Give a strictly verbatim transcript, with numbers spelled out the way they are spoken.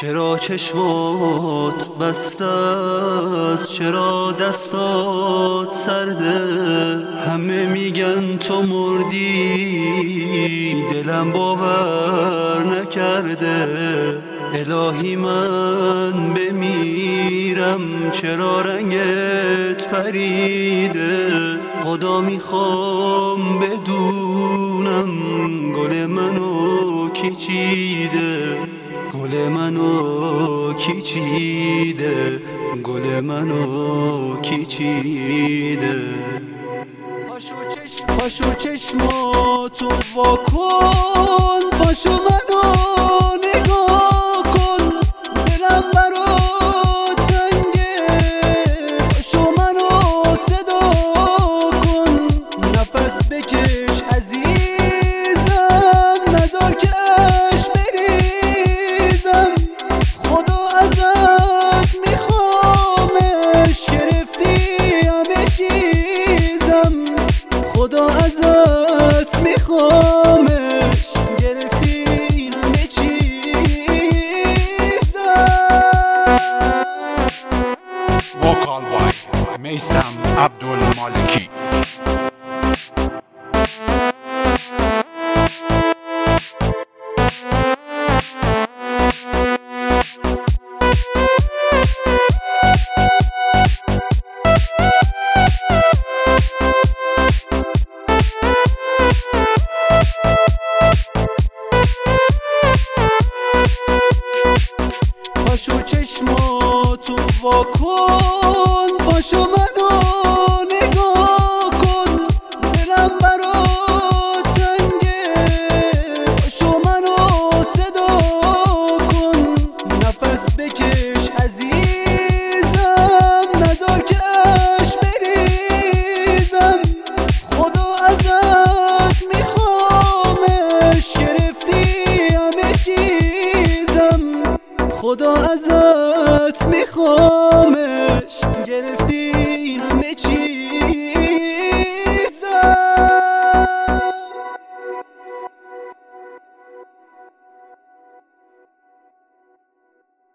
چرا چشمات بسته است، چرا دستات سرده؟ همه میگن تو مردی، دلم باور نکرده. الهی من بمیرم، چرا رنگت پریده؟ خدا میخوام بدونم گل منو کی چیده، گل منو کی چیده، گل منو کی چیده. پاشو چشماتو وا کن، پاشو منو نگاه کن، دلم برات تنگه، پاشو منو صدا کن. نفس بکش عزیزم، نذار که اش بریزم. خدا ازت میخوامش، گرفتی همه چیزم. خدا ازت میخوامش، گرفتی همه چیزم. وکال بای میثم عبدالمالکی. پاشو چشماتو وا کن، پاشو منو نگاه کن، دلم برات تنگه، پاشو منو صدا کن. نفس بکش عزیزم، نذار که اش بریزم. خدا ازت میخوامش، گرفتی همه چیزم. خدا ازت میخوام